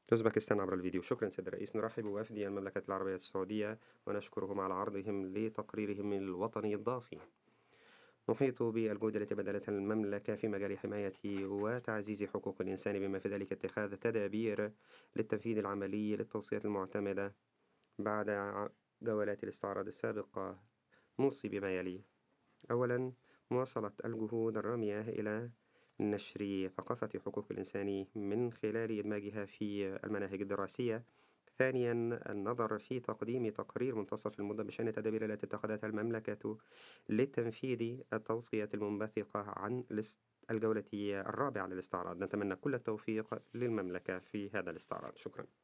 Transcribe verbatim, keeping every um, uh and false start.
أوزبكستان عبر الفيديو. شكرا سيد الرئيس. نرحب بوفد المملكة العربية السعودية ونشكرهم على عرضهم لتقريرهم الوطني الضافي. نحيط بالجهود التي بذلتها المملكة في مجال حماية وتعزيز حقوق الإنسان بما في ذلك اتخاذ تدابير للتنفيذ العملي للتوصيات المعتمدة بعد ع- جولات الاستعراض السابقة. نوصي بما يلي: أولا، مواصلة الجهود الرامية إلى نشر ثقافة حقوق الإنسان من خلال إدماجها في المناهج الدراسية. ثانيا، النظر في تقديم تقرير منتصف المدة بشأن التدابير التي اتخذتها المملكة لتنفيذ التوصيات المنبثقة عن الاس- الجولة الرابعة للاستعراض. نتمنى كل التوفيق للمملكة في هذا الاستعراض. شكرا.